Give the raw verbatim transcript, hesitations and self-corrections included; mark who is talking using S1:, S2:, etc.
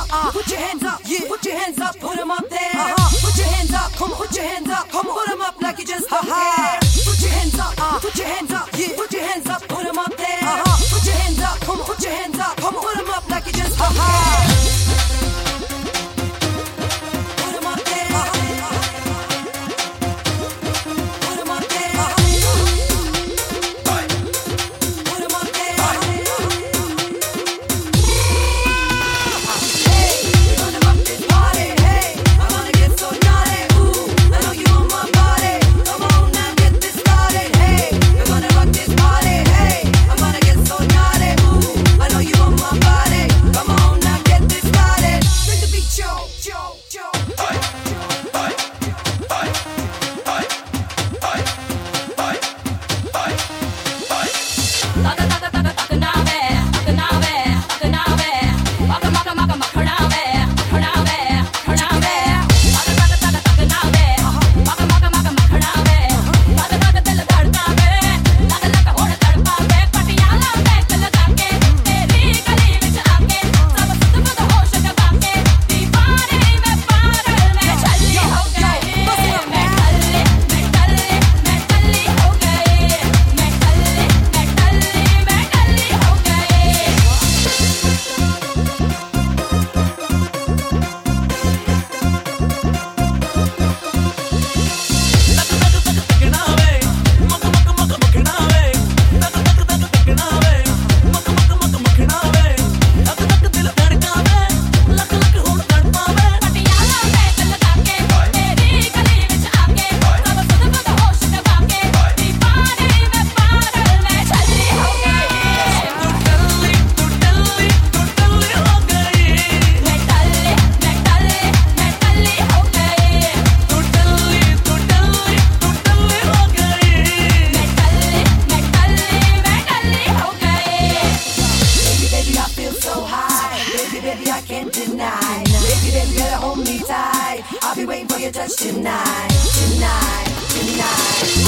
S1: up, uh, put your hands up, yeah, put your hands up, put them up there. Uh-huh. Put your hands up, come on, put your hands up, come on, put them up like you just don't care. Put your hands up, uh, put your hands up, yeah, put your hands up, put them up there. Uh-huh. Put your hands up, come on, put your hands up, come on, put them up like you just don't care.
S2: I'll be waiting for your touch tonight, tonight, tonight.